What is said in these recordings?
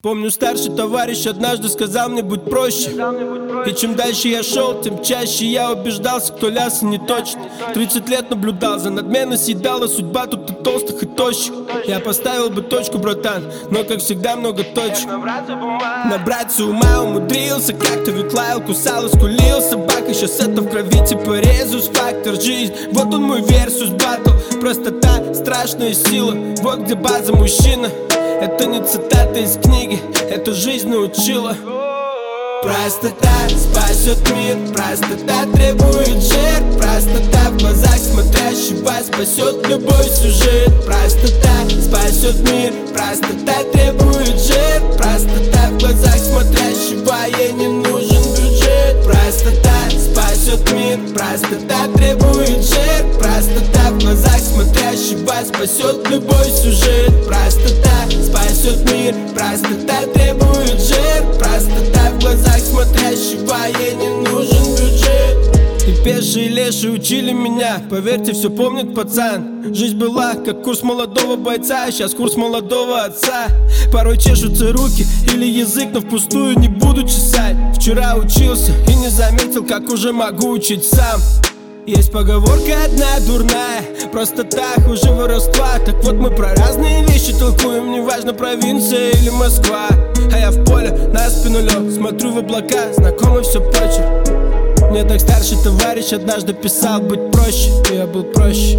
Помню, старший товарищ однажды сказал мне: будь проще. И чем дальше я шел, тем чаще я убеждался, кто лясы не точит. 30 лет наблюдал, за надменно съедала судьба тут и толстых, и тощих. Я поставил бы точку, братан, но как всегда много точек. Набраться ума умудрился, как-то ведь лаял, кусал и скулил. Собака сейчас это в крови, типа резус, фактор жизнь. Вот он мой версус батл, простота, страшная сила. Вот где база мужчина. Это не цитата из книги, это жизнь научила. Простота спасет мир, простота требует жертв. Простота в глазах смотрящего спасет любой сюжет. Простота спасет мир, простота требует жертв. Простота в глазах смотрящего, ей не нужен бюджет. Простота спасет мир, простота требует жертв. Простота в глазах смотрящего спасет любой сюжет. Простота спасет мир, простота требует жертв. Простота в глазах смотрящего, ей не нужен бюджет. И пешие, и лешие учили меня, поверьте, все помнит пацан. Жизнь была как курс молодого бойца, а сейчас курс молодого отца. Порой чешутся руки или язык, но впустую не буду чесать. Вчера учился и не заметил, как уже могу учить сам. Есть поговорка одна дурная, просто так уже воровства. Так вот мы про разные вещи толкуем, неважно провинция или Москва. А я в поле на спину лег, смотрю в облака, знакомый все почерк. Мне так старший товарищ однажды писал: быть проще, и я был проще.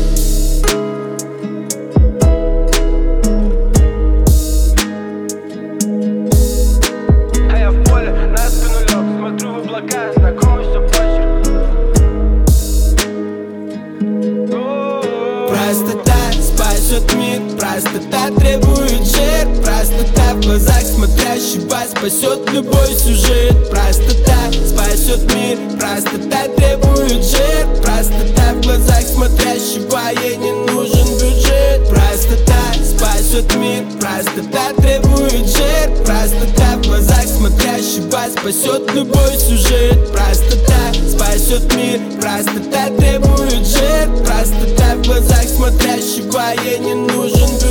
А я в поле на спину лег, смотрю в облака, знакомый все почерк. Простота спасет мир, простота требует жертв. Простота в глазах смотрящего спасет любой сюжет. Простота спасет мир, простота требует жертв. Простота в глазах смотрящего, ей не нужен бюджет. Простота спасет мир, простота требует жертв. Простота в глазах смотрящего спасет любой сюжет. Простота спасет мир, простота требует жертв. Простота в глазах смотрящего, ей не нужен бюджет.